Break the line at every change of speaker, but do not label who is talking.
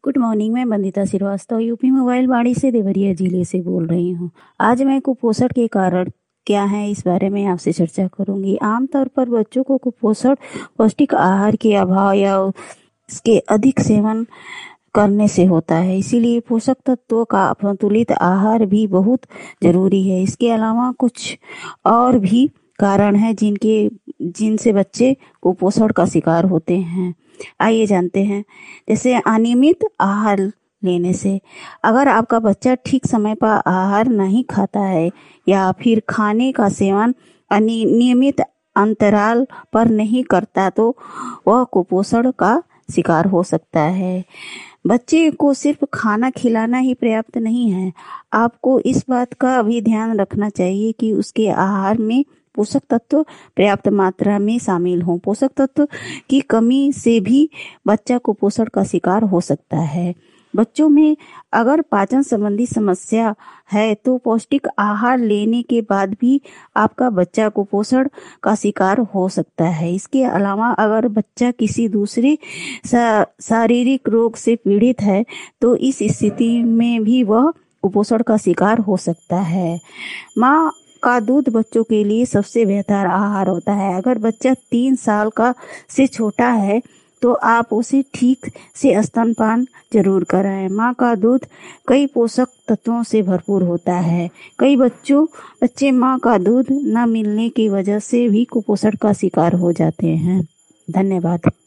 Good morning. मैं Bandita Srivastava UP mobile बाड़ी से देवरिया जिले से बोल रही हूँ। आज मैं कुपोषण के कारण क्या है इस बारे में आपसे चर्चा करूंगी। आमतौर पर बच्चों को कुपोषण पौष्टिक आहार के अभाव या इसके अधिक सेवन करने से होता है। इसीलिए पोषक तत्वों का संतुलित आहार भी बहुत जरूरी है। इसके अलावा कुछ और भी कारण हैं जिनसे बच्चे कुपोषण का शिकार होते हैं। आइए जानते हैं। जैसे अनियमित आहार लेने से, अगर आपका बच्चा ठीक समय पर आहार नहीं खाता है या फिर खाने का सेवन नियमित अंतराल पर नहीं करता तो वह कुपोषण का शिकार हो सकता है। बच्चे को सिर्फ खाना खिलाना ही पर्याप्त नहीं है। आपको इस बात का भी ध्यान रखना चाहिए कि उसके आहार में पोषक तत्व पर्याप्त मात्रा में शामिल हों। पोषक तत्व की कमी से भी बच्चा कुपोषण का शिकार हो सकता है। बच्चों में अगर पाचन संबंधी समस्या है तो पौष्टिक आहार लेने के बाद भी आपका बच्चा कुपोषण का शिकार हो सकता है। इसके अलावा अगर बच्चा किसी दूसरे शारीरिक रोग से पीड़ित है तो इस स्थिति में भी वह कुपोषण का शिकार हो सकता है। माँ का दूध बच्चों के लिए सबसे बेहतर आहार होता है। अगर बच्चा 3 साल का से छोटा है तो आप उसे ठीक से स्तनपान जरूर कराएं। माँ का दूध कई पोषक तत्वों से भरपूर होता है। कई बच्चे माँ का दूध न मिलने की वजह से भी कुपोषण का शिकार हो जाते हैं। धन्यवाद।